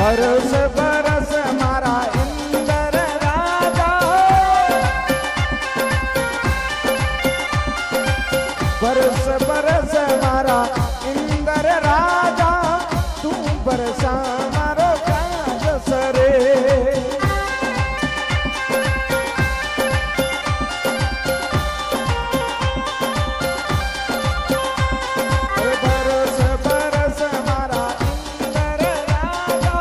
बरस बरस मारा इंद्र राजा, बरस बरस मारा इंद्र राजा, तू बरसा मारो काज सरे। बरस बरस मारा इंद्र राजा,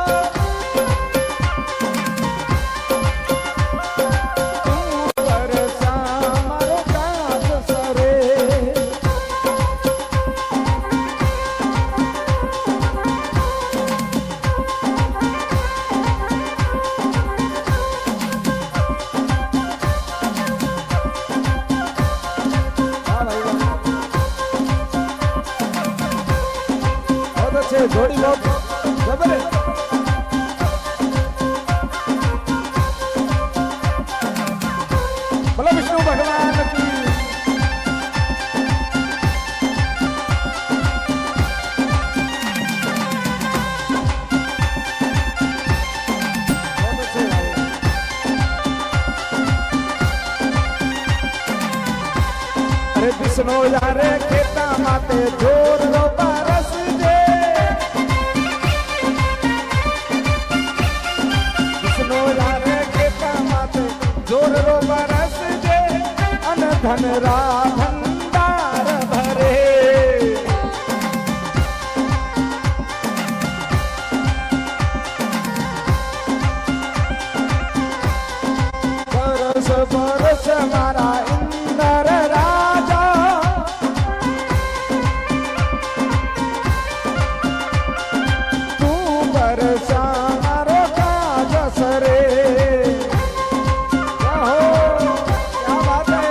तू बरसा मारो काज सरे। थोड़ी बहुत खबर है। बोलो विष्णु भगवान की। अरे विष्णु यारे खेता माते जोर लो बरस दे, विष्णु यारे खेता माते जोर लो बरस दे, अन धन रा भंडार भरे। बरस बरस मारा इंद्र राजा, तू बरसा मारो काज सरे। क्या हो, क्या बात है।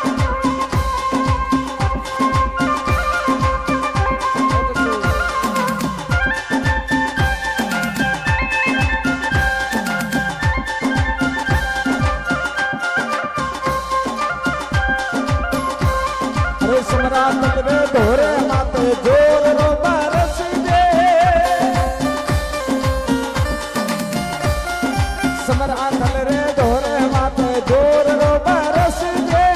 अरे सम्राट रे धोरे माते जोर लो बरस दे, सम्राट रे धोरे माते जोर लो बरस दे।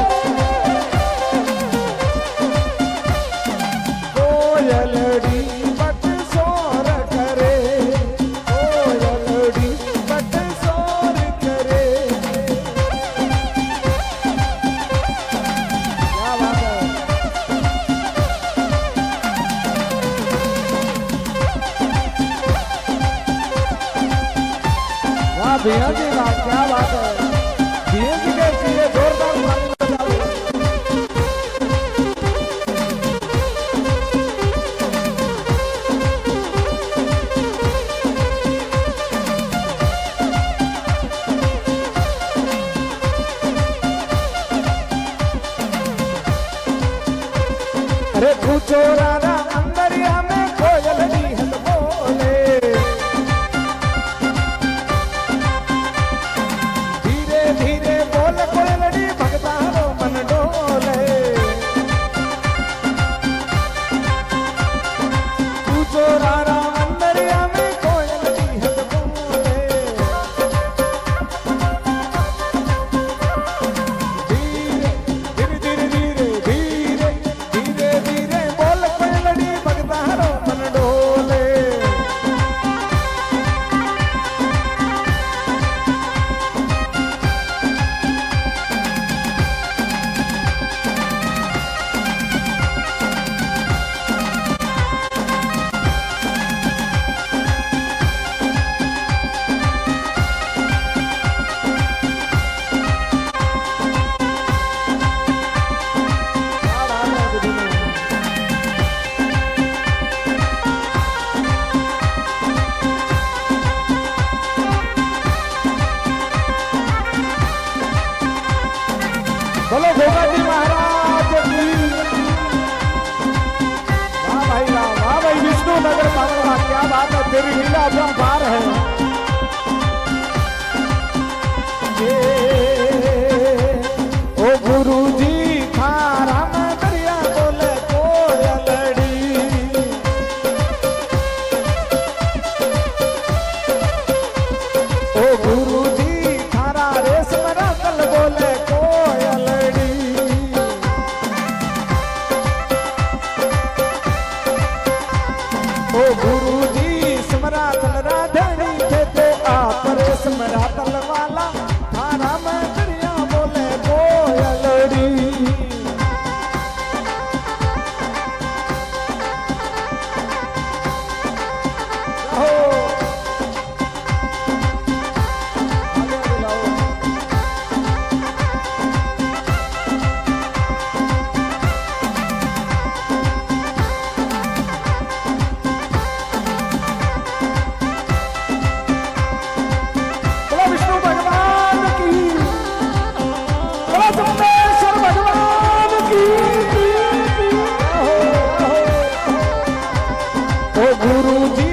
कोयलड़ी बट सोर करे, कोयलड़ी बट सोर करे। क्या बात है। वाह भैया जी वाह, क्या बात है। भैया जी के सीधे जोरदार ताली बजाओ। अरे पूछो राधा अंदरिया में कोयलड़ी है तो बोले, धीरे धीरे बोल कोयलड़ी भगतारो मन डोले। पूछो राधा अंदरिया में कोयलड़ी है तो बोले, धीरे धीरे धीरे धीरे धीरे धीरे धीरे बोल कोयलड़ी भगतारो मन डोले। बोलो भोगाजी महाराज की। वाह भाई वाह, वाह भाई विष्णु नगर पावड़ा, क्या बात है। तेरी लीला अपरंपार है। ओ गुरु जी थारा में दरिया बोले कोयलड़ी, ओ गुरु जी स्मरातन राधणी थे तो आप रे स्मरातन वाला थारा में दरिया बोले कोयलड़ी गुरु जी